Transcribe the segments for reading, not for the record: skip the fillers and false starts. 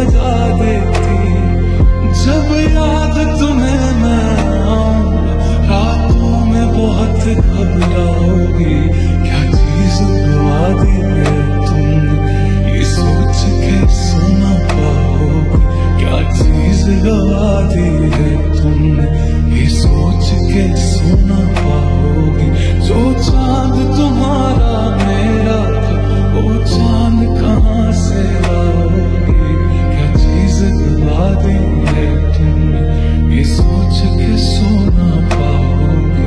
बजा देती। जब याद तुम्हें मैं आऊं रातों में बहुत घबराओगी, क्या चीज गवा दी है तुमने ये सोच के सो ना पाओगी, क्या चीज गवा दी है तुमने ये सोच के सो ना पाओगी। जो चांद तुम्हारा मेरा था वो चांद कहाँ से लाओगी, क्या चीज गवा दी है तुमने ये सोच के सो ना पाओगी।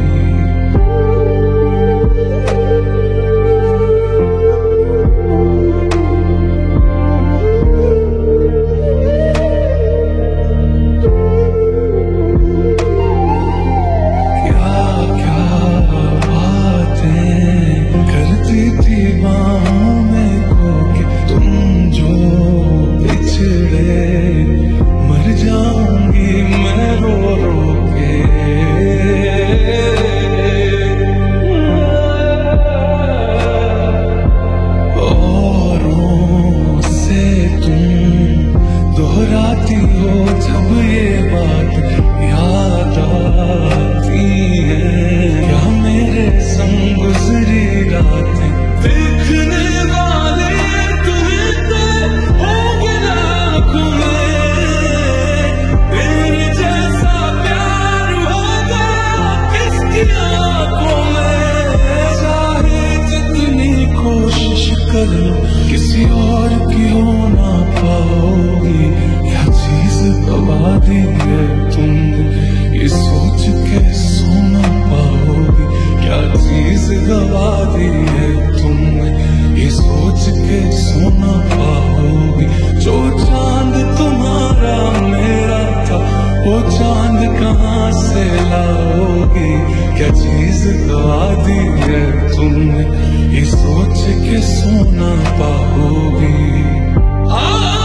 जब ये बात याद आती है, क्या मेरे संग गुजरी रातें देखने वाले तुम्हें तो होंगे लाखों में, तेरे जैसा प्यार होगा किसकी आंखों में। चाहे जितनी कोशिश कर लो किसी और की हो ना पाओगी, क्या चीज गवा दी है तुमने ये सोच के सो ना पाओगी, क्या चीज गवा दी है तुमने ये सोच के सो ना पाओगी। जो चांद तुम्हारा मेरा था वो चांद कहाँ से लाओगी, क्या चीज गवा दी है तुमने ये सोच के सो ना पाओगी।